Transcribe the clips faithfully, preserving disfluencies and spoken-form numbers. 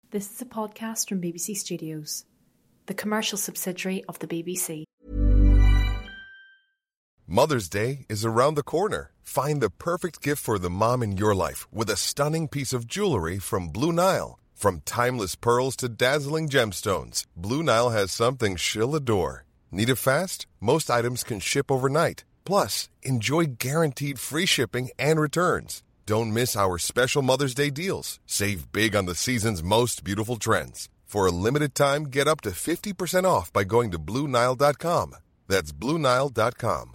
This is a podcast from B B C Studios, the commercial subsidiary of the B B C. Mother's Day is around the corner. Find the perfect gift for the mom in your life with a stunning piece of jewelry from Blue Nile. From timeless pearls to dazzling gemstones, Blue Nile has something she'll adore. Need it fast? Most items can ship overnight. Plus, enjoy guaranteed free shipping and returns. Don't miss our special Mother's Day deals. Save big on the season's most beautiful trends. For a limited time, get up to fifty percent off by going to Blue Nile dot com. That's Blue Nile dot com.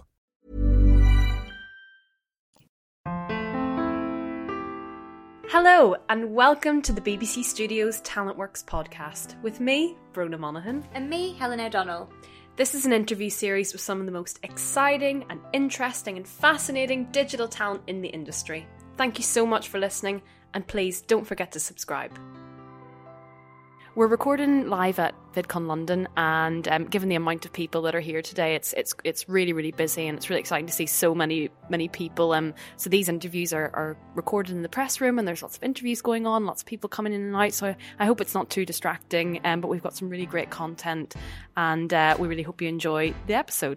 Hello, and welcome to the B B C Studios Talent Works podcast with me, Brona Monaghan. And me, Helen O'Donnell. This is an interview series with some of the most exciting and interesting and fascinating digital talent in the industry. Thank you so much for listening, and please don't forget to subscribe. We're recording live at VidCon London, and um, given the amount of people that are here today, it's it's it's really really busy, and it's really exciting to see so many many people. Um, so these interviews are, are recorded in the press room, and there's lots of interviews going on, lots of people coming in and out. So I, I hope it's not too distracting. Um, but we've got some really great content, and uh, we really hope you enjoy the episode.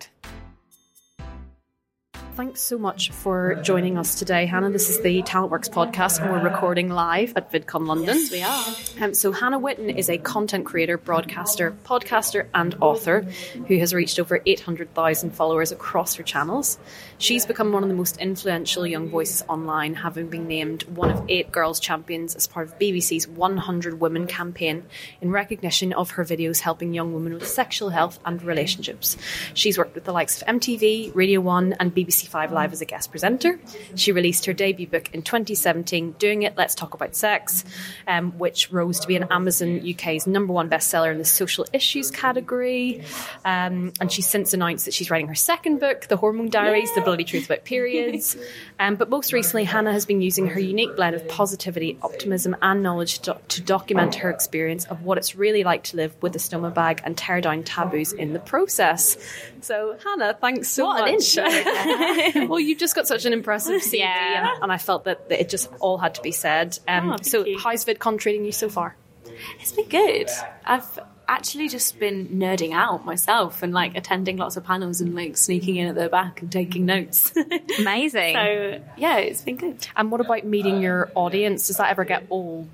Thanks so much for joining us today, Hannah. This is the Talent Works podcast, and we're recording live at VidCon London. Yes, we are. Um, so Hannah Witton is a content creator, broadcaster, podcaster and author who has reached over eight hundred thousand followers across her channels. She's become one of the most influential young voices online, having been named one of eight girls champions as part of B B C's one hundred Women campaign in recognition of her videos helping young women with sexual health and relationships. She's worked with the likes of M T V, Radio one and B B C Five Live as a guest presenter. She released her debut book in twenty seventeen, Doing It, Let's Talk About Sex, um, which rose to be an Amazon U K's number one bestseller in the social issues category. Um, and she's since announced that she's writing her second book, The Hormone Diaries, The Bloody Truth About Periods. Um, but most recently, Hannah has been using her unique blend of positivity, optimism and knowledge to, to document her experience of what it's really like to live with a stoma bag and tear down taboos in the process. So, Hannah, thanks so what much. An intro. Well, you've just got such an impressive C V, Yeah. and, and I felt that, that it just all had to be said. Um, Oh, thank so, you. how's VidCon treating you so far? It's been good. I've actually just been nerding out myself and like attending lots of panels and like sneaking in at the back and taking notes. Amazing. So yeah, it's been good. And what about meeting your audience? Does that ever get old?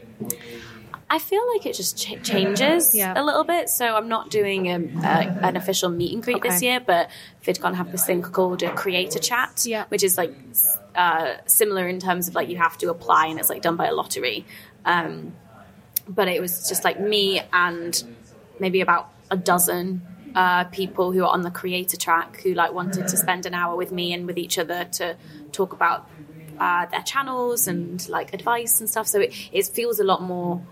I feel like it just ch- changes Yeah. a little bit. So I'm not doing a, a, an official meet and greet Okay. this year, but VidCon have this thing called a creator chat, Yeah. which is like uh, similar in terms of like you have to apply and it's like done by a lottery. Um, but it was just like me and maybe about a dozen uh, people who are on the creator track who like wanted to spend an hour with me and with each other to talk about uh, their channels and like advice and stuff. So it, it feels a lot more,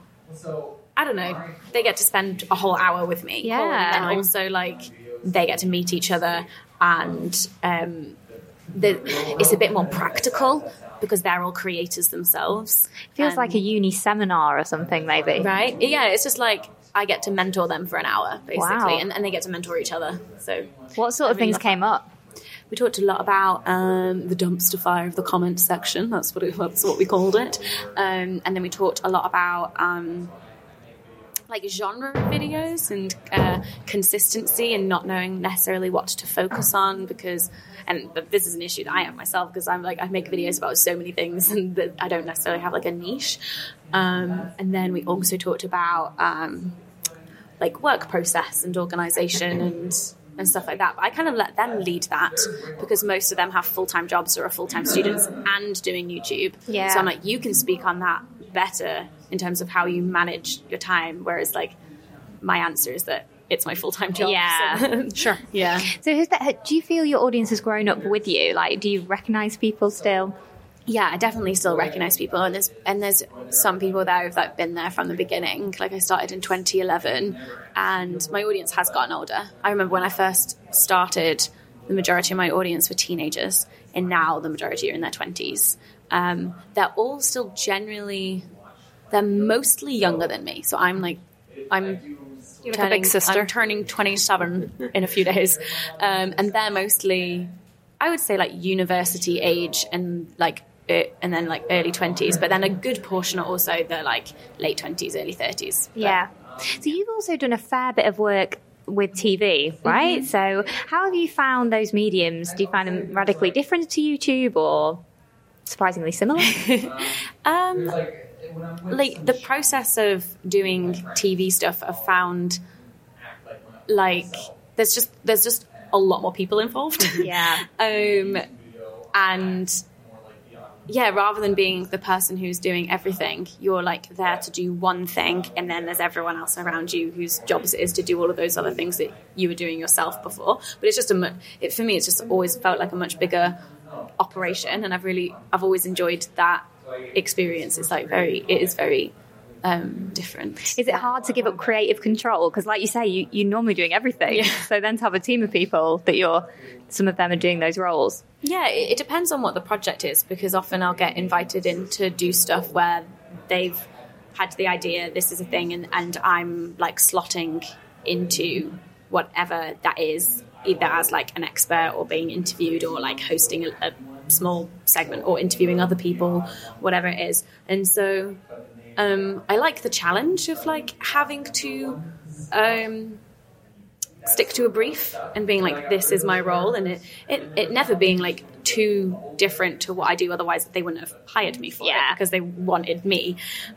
I don't know, they get to spend a whole hour with me. Yeah. And also like they get to meet each other and um, the, it's a bit more practical because they're all creators themselves. Feels And- like a uni seminar or something, maybe. Right? Yeah, it's just like I get to mentor them for an hour, basically, Wow. and, and they get to mentor each other. So What sort of I really things love came up? we talked a lot about um, the dumpster fire of the comments section. That's what it, that's what we called it. Um, and then we talked a lot about um, like genre videos and uh, consistency and not knowing necessarily what to focus on because, and but this is an issue that I have myself because I'm like I make videos about so many things and that I don't necessarily have like a niche. Um, and then we also talked about um, like work process and organisation and and stuff like that. But I kind of let them lead that because most of them have full-time jobs or are full-time students and doing YouTube. Yeah. So I'm like, you can speak on that better in terms of how you manage your time. Whereas like my answer is that it's my full-time job. Yeah. So, Sure. yeah. So who's that, do you feel your audience has grown up with you? Like, do you recognise people still? Yeah, I definitely still recognise people, and there's and there's some people that have like been there from the beginning. Like I started in twenty eleven, and my audience has gotten older. I remember when I first started, the majority of my audience were teenagers, and now the majority are in their twenties. Um, they're all still generally, they're mostly younger than me. So I'm like, I'm. You're like a big sister. I'm turning twenty-seven in a few days, um, and they're mostly, I would say, like university age and like uh, and then like early twenties, but then a good portion are also the like late twenties, early thirties. Yeah. So you've also done a fair bit of work with T V, right? Mm-hmm. So how have you found those mediums? Do you find them radically different to YouTube or surprisingly similar? um, like the process of doing T V stuff, I've found like there's just there's just a lot more people involved. Yeah. um, and yeah, rather than being the person who's doing everything, you're like there to do one thing, and then there's everyone else around you whose jobs it is to do all of those other things that you were doing yourself before. But it's just a mu- it, for me, it's just always felt like a much bigger operation, and I've really I've always enjoyed that experience. It's like very it is very um, different. Is it hard to give up creative control? Because like you say, you, you're normally doing everything. Yeah. So then to have a team of people that you're, some of them are doing those roles. Yeah, it, it depends on what the project is, because often I'll get invited in to do stuff where they've had the idea, this is a thing, and, and I'm like slotting into whatever that is, either as like an expert or being interviewed or like hosting a, a small segment or interviewing other people, whatever it is. And so um, I like the challenge of like having to um, stick to a brief and being like, this is my role, and it, it, it never being like too different to what I do, otherwise they wouldn't have hired me for yeah. it because they wanted me.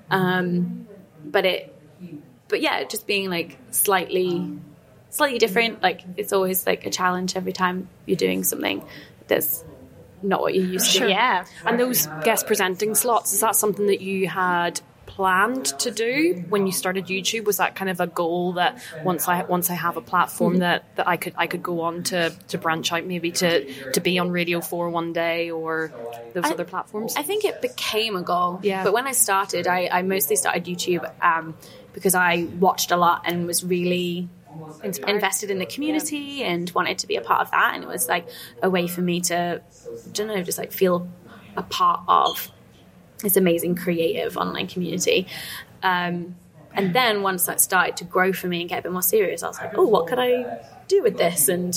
Um, but it, but yeah, just being like slightly, slightly different. Like it's always like a challenge every time you're doing something that's not what you used to. Sure. Yeah. And those guest presenting slots, is that something that you had planned to do when you started YouTube? Was that kind of a goal that once I once I have a platform mm-hmm. that, that I could I could go on to, to branch out, maybe to, to be on Radio four one day or those I, other platforms? I think it became a goal. Yeah. But when I started, I, I mostly started YouTube um, because I watched a lot and was really Inspired. invested in the community yeah. and wanted to be a part of that. And it was like a way for me to, I don't know, just like feel a part of this amazing creative online community. Um, and then once that started to grow for me and get a bit more serious, I was like, oh, what could I do with this? And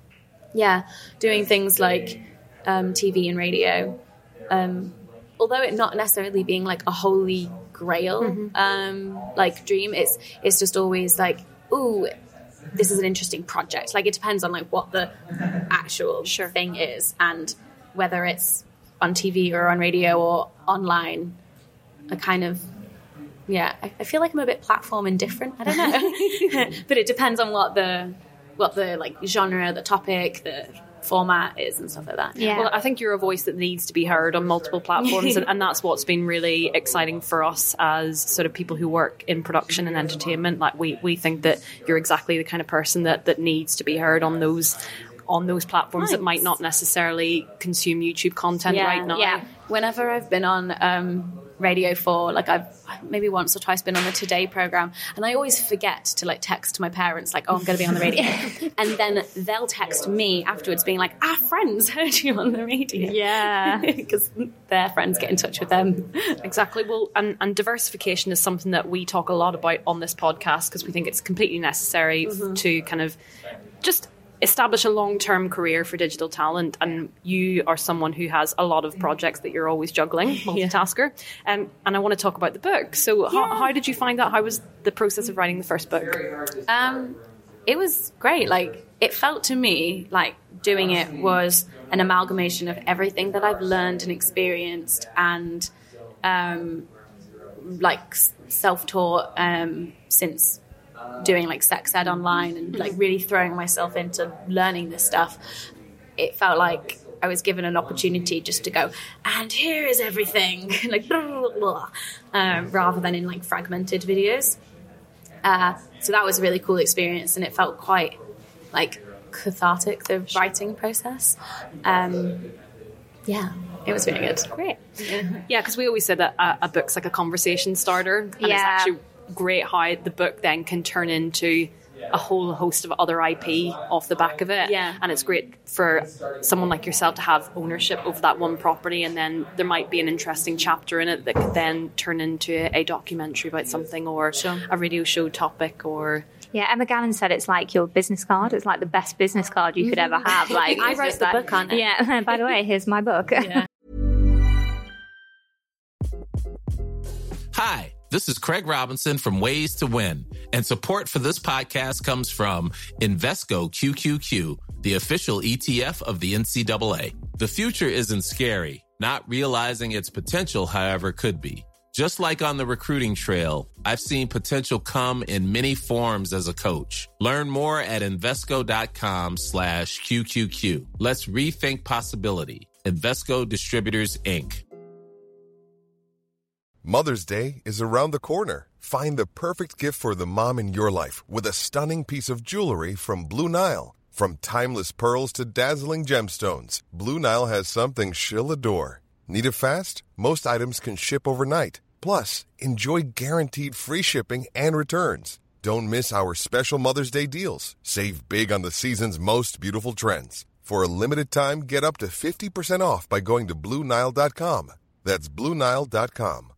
yeah, doing things like um, T V and radio, um, although it not necessarily being like a holy grail mm-hmm. um, like dream, it's it's just always like, ooh, this is an interesting project. Like it depends on like what the actual sure. thing is, and whether it's on T V or on radio or online. I kind of, yeah, I, I feel like I'm a bit platform indifferent. I don't know, but it depends on what the what the like genre, the topic, the format is, and stuff like that. Yeah. Well, I think you're a voice that needs to be heard on multiple platforms, and, and that's what's been really exciting for us as sort of people who work in production and entertainment. Like we we think that you're exactly the kind of person that that needs to be heard on those on those platforms Nice. that might not necessarily consume YouTube content yeah, right now. Yeah. Whenever I've been on um, Radio four, like I've maybe once or twice been on the Today program, and I always forget to like text my parents like, oh, I'm going to be on the radio. And then they'll text me afterwards being like, our friends heard you on the radio. Yeah. Because their friends get in touch with them. Exactly. Well, and, and diversification is something that we talk a lot about on this podcast because we think it's completely necessary mm-hmm. to kind of just establish a long-term career for digital talent, and you are someone who has a lot of projects that you're always juggling, multitasker. yeah. um, and I want to talk about the book. So yeah. how, how did you find that? How was the process of writing the first book? Um, it was great. Like, it felt to me like doing it was an amalgamation of everything that I've learned and experienced, and um, like self-taught um, since doing like sex ed online and like really throwing myself into learning this stuff. It felt like I was given an opportunity just to go, and here is everything, like blah, blah, blah, um, rather than in like fragmented videos. Uh, so that was a really cool experience, and it felt quite like cathartic, the writing process. Um, yeah, it was really good. Great. Yeah, because we always said that a, a book's like a conversation starter, and yeah. it's actually great how the book then can turn into a whole host of other I P off the back of it. Yeah. And it's great for someone like yourself to have ownership over that one property, and then there might be an interesting chapter in it that could then turn into a, a documentary about something, or sure. a radio show topic, or... Yeah, Emma Gannon said it's like your business card. It's like the best business card you could ever have. Like I wrote the like, book on it. Yeah, by the way, here's my book. Yeah. Hi, this is Craig Robinson from Ways to Win, and support for this podcast comes from Invesco Q Q Q, the official E T F of the N C double A. The future isn't scary. Not realizing its potential, however, could be. Just like on the recruiting trail, I've seen potential come in many forms as a coach. Learn more at Invesco.com slash QQQ. Let's rethink possibility. Invesco Distributors, Incorporated. Mother's Day is around the corner. Find the perfect gift for the mom in your life with a stunning piece of jewelry from Blue Nile. From timeless pearls to dazzling gemstones, Blue Nile has something she'll adore. Need it fast? Most items can ship overnight. Plus, enjoy guaranteed free shipping and returns. Don't miss our special Mother's Day deals. Save big on the season's most beautiful trends. For a limited time, get up to fifty percent off by going to Blue Nile dot com. That's Blue Nile dot com.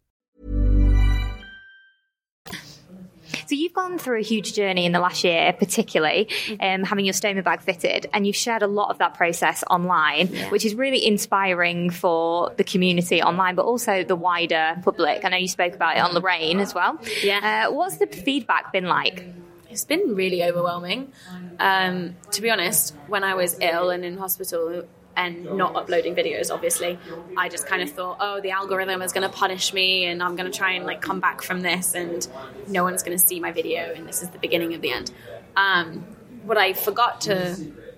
So you've gone through a huge journey in the last year, particularly um, having your stoma bag fitted, and you've shared a lot of that process online, yeah. which is really inspiring for the community online, but also the wider public. I know you spoke about it on Lorraine as well. Yeah. Uh, what's the feedback been like? It's been really overwhelming. Um, to be honest, when I was ill and in hospital and not uploading videos, obviously, I just kind of thought, oh, the algorithm is going to punish me and I'm going to try and like come back from this and no one's going to see my video and this is the beginning of the end. Um, what I forgot to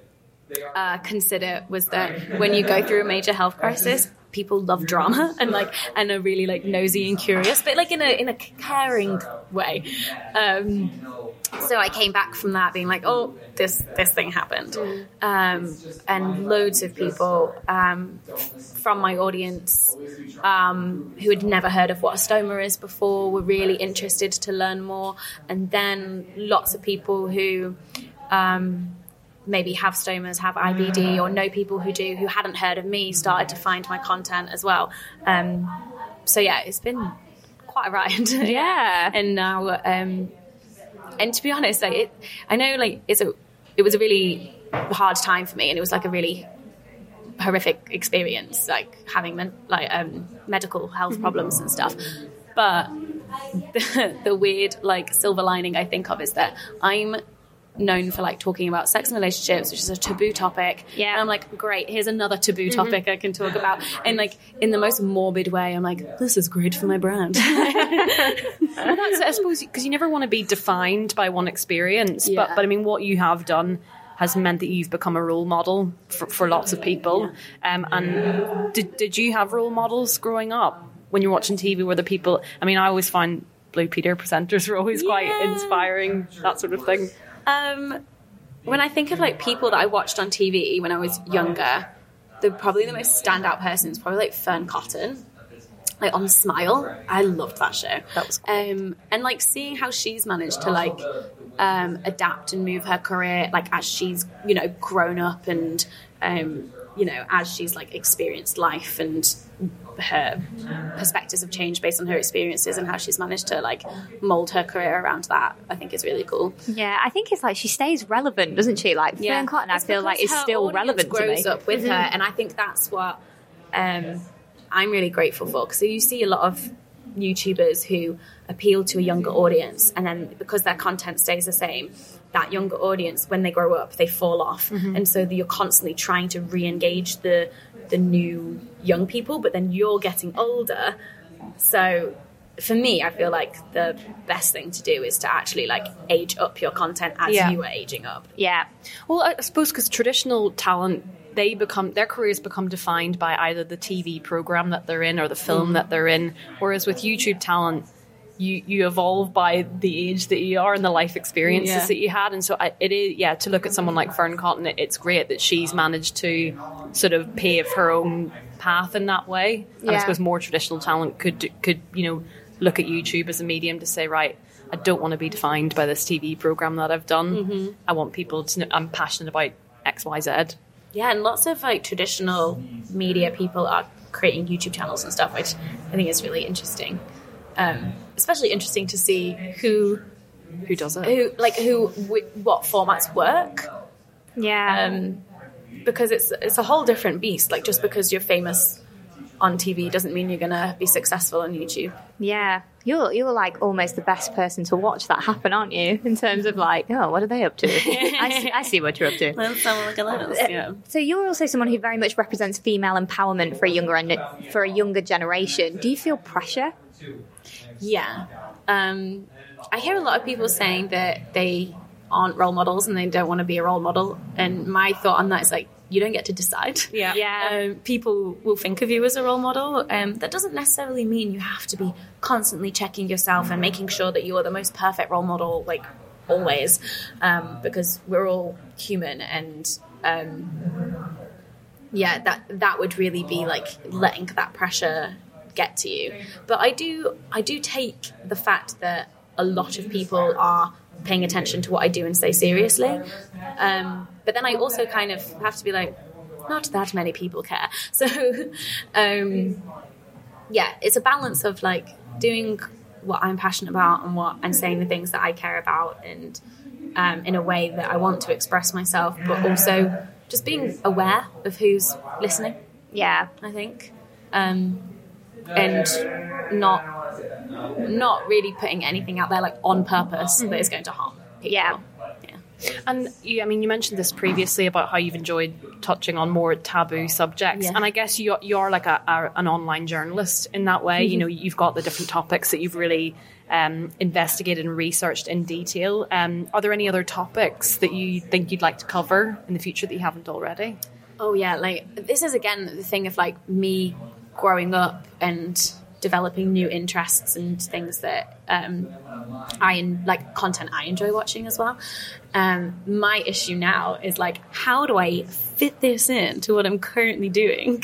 uh, consider was that when you go through a major health crisis, people love drama and like and are really like nosy and curious, but like in a in a caring way. Um, so I came back from that being like, oh, this this thing happened, um, and loads of people um, from my audience um, who had never heard of what a stoma is before were really interested to learn more, and then lots of people who. Um, maybe have stomas, have I B D, or know people who do, who hadn't heard of me, started to find my content as well. Um, so yeah, it's been quite a ride. Yeah. And now, um, and to be honest, like it, I know like it's a, it was a really hard time for me, and it was like a really horrific experience, like having men, like um, medical health problems and stuff. But the, the weird like silver lining I think of is that I'm known for like talking about sex and relationships, which is a taboo topic. Yeah. And I'm like, great, here's another taboo topic mm-hmm. I can talk about. And like in the most morbid way, I'm like, this is great for my brand. Well, that's, I suppose, because you never want to be defined by one experience. Yeah. But, but I mean, what you have done has meant that you've become a role model for, for lots of people. Yeah. Um, and did, did you have role models growing up when you're watching T V? Were the people, I mean, I always find Blue Peter presenters are always yeah. quite inspiring, that sort of thing. Um, when I think of like people that I watched on T V when I was younger, the probably the most standout person is probably like Fern Cotton, like on Smile. I loved that show. That was cool. Um, and like seeing how she's managed to like um, adapt and move her career, like as she's you know grown up and um, you know as she's like experienced life and her perspectives have changed based on her experiences and how she's managed to like mold her career around that, I think is really cool. Yeah, I think it's like she stays relevant, doesn't she? Like yeah. Fern Cotton, I it's feel like is still relevant grows to me. up with mm-hmm. her, and I think that's what um, I'm really grateful for, because you see a lot of YouTubers who appeal to a younger audience, and then because their content stays the same, that younger audience, when they grow up, they fall off. Mm-hmm. And so you're constantly trying to re-engage the the new young people, but then you're getting older. So for me, I feel like the best thing to do is to actually like age up your content as yeah. you are aging up. Yeah. Well, I suppose because traditional talent, they become their careers become defined by either the T V program that they're in or the film mm. that they're in. Whereas with YouTube talent, you you evolve by the age that you are and the life experiences yeah. that you had. And so I, it is, yeah, to look at someone like Fern Cotton, it, it's great that she's managed to sort of pave her own path in that way. And yeah. I suppose more traditional talent could could you know look at YouTube as a medium to say, right, I don't want to be defined by this T V program that I've done. Mm-hmm. I want people to know I'm passionate about X, Y, Z. Yeah, and lots of like traditional media people are creating YouTube channels and stuff, which I think is really interesting. Um, especially interesting to see who who does it, who like who wh- what formats work. Yeah, um, because it's it's a whole different beast. Like just because you're famous on T V doesn't mean you're going to be successful on YouTube. Yeah. You're you're like almost the best person to watch that happen, aren't you? In terms of like, oh, what are they up to? I, see, I see what you're up to. Let's have a look at this. Yeah. So you're also someone who very much represents female empowerment for a younger for a younger generation. Do you feel pressure? Yeah. Um, I hear a lot of people saying that they aren't role models and they don't want to be a role model. And my thought on that is like, you don't get to decide. Yeah. Yeah. Um, people will think of you as a role model. Um, that doesn't necessarily mean you have to be constantly checking yourself and making sure that you are the most perfect role model, like always, um, because we're all human. And um, yeah, that that would really be like letting that pressure get to you. But I do, I do take the fact that a lot of people are paying attention to what I do and say seriously. Um, but then I also kind of have to be like, not that many people care. So, um, yeah, it's a balance of like doing what I'm passionate about and what I'm saying the things that I care about and um, in a way that I want to express myself, but also just being aware of who's listening. Yeah. I think. Um, and not not really putting anything out there like on purpose that is going to harm people. Yeah. Yeah. And you, I mean, you mentioned this previously about how you've enjoyed touching on more taboo subjects, Yeah. and I guess you, you're like a, a, an online journalist in that way. Mm-hmm. You know, you've got the different topics that you've really um, investigated and researched in detail. Um, are there any other topics that you think you'd like to cover in the future that you haven't already? Oh yeah, like this is again the thing of like me growing up and developing new interests and things that um, I like content I enjoy watching as well. Um, my issue now is like, how do I fit this in to what I'm currently doing?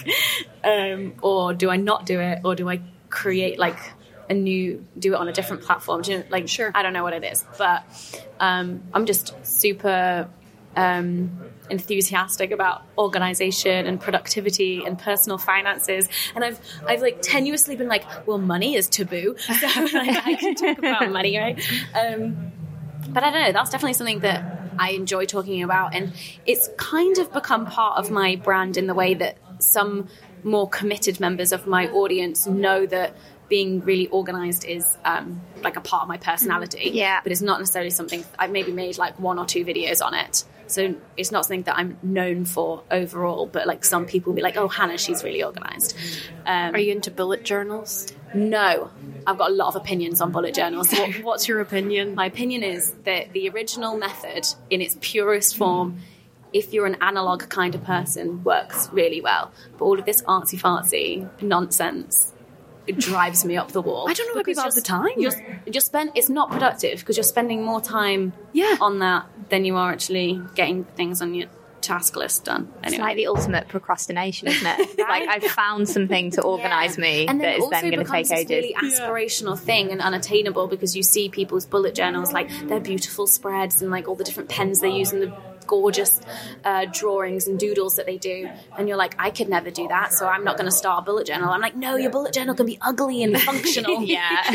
um, or do I not do it? Or do I create like a new, do it on a different platform? Do you know, like, sure. I don't know what it is, but um, I'm just super um, enthusiastic about organization and productivity and personal finances, and I've I've like tenuously been like, well, money is taboo, so like, I can talk about money, right? Um, but I don't know, that's definitely something that I enjoy talking about, and it's kind of become part of my brand in the way that some more committed members of my audience know that being really organized is um, like a part of my personality. Yeah. But it's not necessarily something, I've maybe made like one or two videos on it. So it's not something that I'm known for overall, but like some people will be like, oh, Hannah, she's really organized. Um, Are you into bullet journals? No, I've got a lot of opinions on bullet journals. What, what's your opinion? My opinion is that the original method in its purest form, if you're an analog kind of person, works really well. But all of this artsy-fartsy nonsense, it drives me up the wall. I don't know why people have the time. You're, you're spend, it's not productive because you're spending more time Yeah. on that than you are actually getting things on your task list done. Anyway. It's like the ultimate procrastination, isn't it? It's like I've found something to organise Yeah. me and then that it is also then going to becomes take this ages. really aspirational thing and unattainable because you see people's bullet journals, like their beautiful spreads and like all the different pens they use and the gorgeous uh, drawings and doodles that they do, and you're like, I could never do that, so I'm not going to start a bullet journal. I'm like, no, your bullet journal can be ugly and functional. Yeah.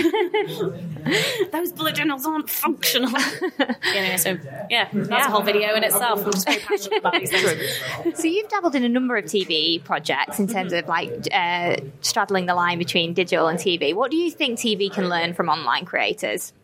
Those bullet journals aren't functional. Anyway, so yeah, that's yeah. a whole video in itself. I'm just very passionate about these things. So you've dabbled in a number of T V projects in terms of like uh, straddling the line between digital and T V. What do you think T V can learn from online creators?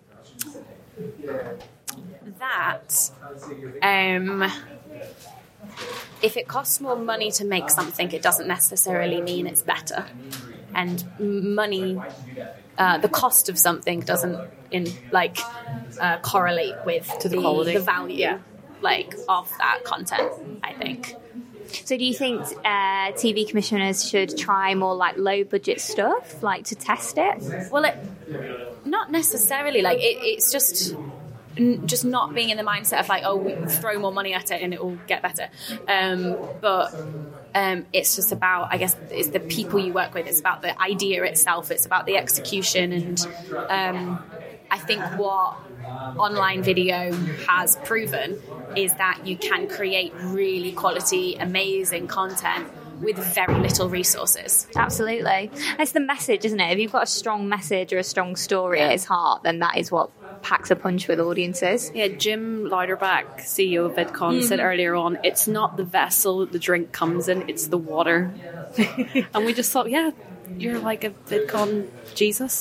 That um, if it costs more money to make something, it doesn't necessarily mean it's better. And money, uh, the cost of something doesn't in like uh, correlate with to the, the, quality. the value, yeah. like of that content, I think. So do you think uh, T V commissioners should try more like low budget stuff, like to test it? Well, it, not necessarily. Like it, it's just. Just not being in the mindset of like, oh, we throw more money at it and it will get better. Um, but um, it's just about, I guess, it's the people you work with. It's about the idea itself. It's about the execution. And um, I think what online video has proven is that you can create really quality, amazing content with very little resources. Absolutely. It's the message, isn't it? If you've got a strong message or a strong story at its heart, then that is what packs a punch with audiences. Yeah, Jim Louderback, C E O of VidCon, mm-hmm. said earlier on, it's not the vessel that the drink comes in, it's the water. And we just thought, yeah, you're like a VidCon Jesus.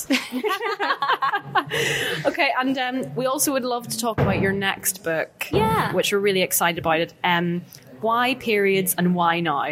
Okay, and um, we also would love to talk about your next book. Yeah. Which we're really excited about it. Um, why periods and why now?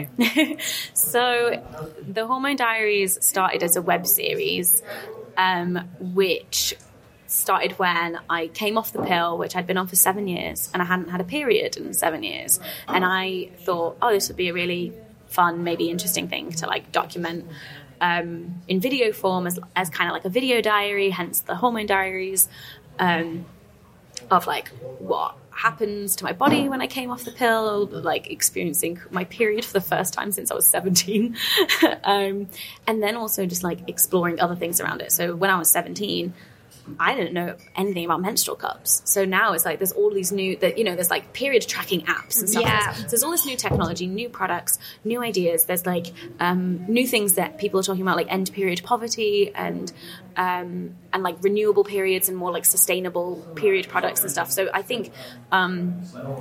So the Hormone Diaries started as a web series, um, which started when I came off the pill, which I'd been on for seven years, and I hadn't had a period in seven years. And I thought, oh, this would be a really fun, maybe interesting thing to like document um, in video form as, as kind of like a video diary, hence the Hormone Diaries, um, of like what happens to my body when I came off the pill, like experiencing my period for the first time since I was seventeen. um, and then also just like exploring other things around it. So when I was seventeen, I didn't know anything about menstrual cups. So now it's like there's all these new, that you know, there's like period tracking apps and stuff. Yeah. So there's all this new technology, new products, new ideas. There's like um, new things that people are talking about, like end period poverty and um, and like renewable periods and more like sustainable period products and stuff. So I think um,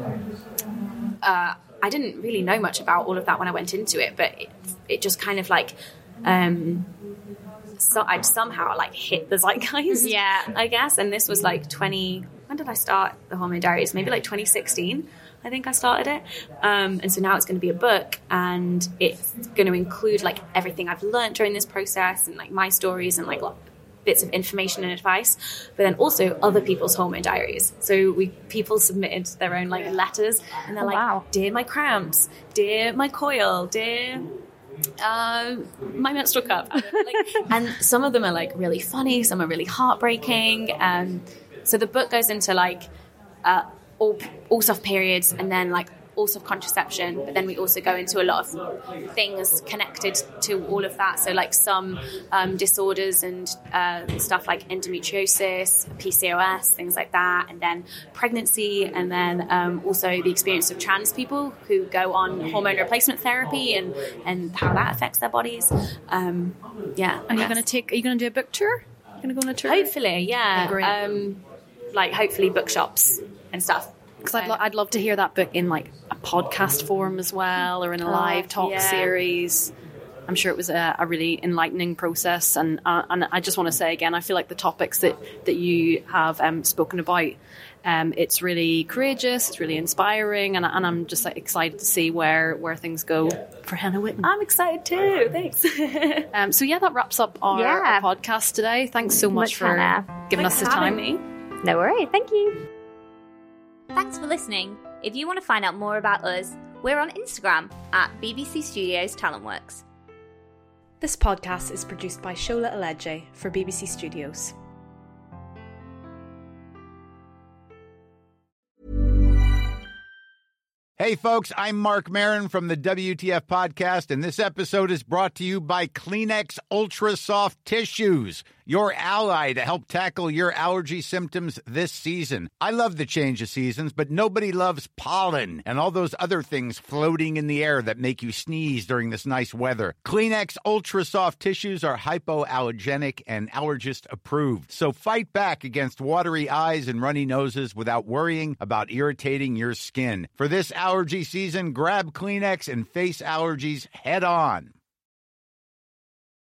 uh, I didn't really know much about all of that when I went into it, but it, it just kind of like. Um, So I'd somehow like hit the zeitgeist, Yeah. I guess. And this was like twenty. When did I start the Hormone Diaries? Maybe like twenty sixteen. I think I started it. Um, and so now it's going to be a book, and it's going to include like everything I've learned during this process, and like my stories and like bits of information and advice, but then also other people's hormone diaries. So we people submitted their own like letters, and they're Oh, like, wow. "Dear my cramps, dear my coil, dear." Uh, my menstrual cup. Like, and some of them are like really funny, some are really heartbreaking. Um, so the book goes into like uh, all all stuff periods, and then like all stuff contraception. But then we also go into a lot of things connected to all of that. So like some um, disorders and uh, stuff like endometriosis, P C O S, things like that, and then pregnancy, and then um, also the experience of trans people who go on hormone replacement therapy and and how that affects their bodies. Um, yeah, Are you going to take? Are you going to do a book tour? Are you going to go on a tour? hopefully, yeah, Oh, great. um, like hopefully bookshops and stuff. Because I'd, lo- I'd love to hear that book in like a podcast form as well, or in a live talk yeah. series. I'm sure it was a, a really enlightening process, and uh, and I just want to say again, I feel like the topics that that you have um, spoken about, um, it's really courageous, it's really inspiring, and, and I'm just like, excited to see where where things go for Hannah Whitten. I'm excited too. Thanks. Um, so yeah, that wraps up our, Yeah. our podcast today. Thanks so much, Much for Hannah. giving Thanks us the for having time. me. No worries. Thank you. Thanks for listening. If you want to find out more about us, we're on Instagram at B B C Studios Talentworks. This podcast is produced by Shola Aleje for B B C Studios. Hey folks, I'm Mark Maron from the W T F Podcast, and this episode is brought to you by Kleenex Ultra Soft Tissues, your ally to help tackle your allergy symptoms this season. I love the change of seasons, but nobody loves pollen and all those other things floating in the air that make you sneeze during this nice weather. Kleenex Ultra Soft Tissues are hypoallergenic and allergist approved, so fight back against watery eyes and runny noses without worrying about irritating your skin. For this allergy season, grab Kleenex and face allergies head on.